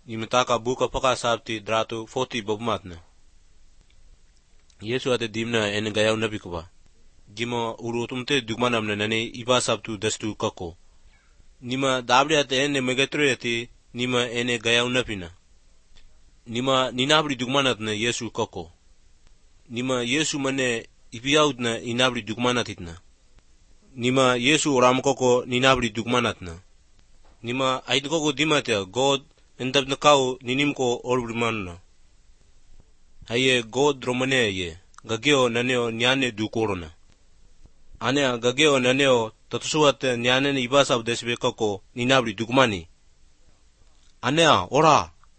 imitaka buka paka sabti dratu 40 bobmatna. Yesu ate dimna ene gayaw nabi kuba. Gima urutumte dugmanamna nane iba sabtu dastu kako. Nima dabri ate ene megatro ate nima ene gayaw napina. Nima ninabri dugmanatna Yesu kako. Nima Yesu mane ibiyaudna inabri dugmanatitna. Nima Yesu oramkoko ninabri dugmanatna. Nima aidkoko dimatea God endabna kau ninimko olbrimanna. Haye God romane ye gageo naneo nyane dukorona. Anea gageo naneo tatusuate nyane ibasab desbe kako ninabri dugmani. Anea ora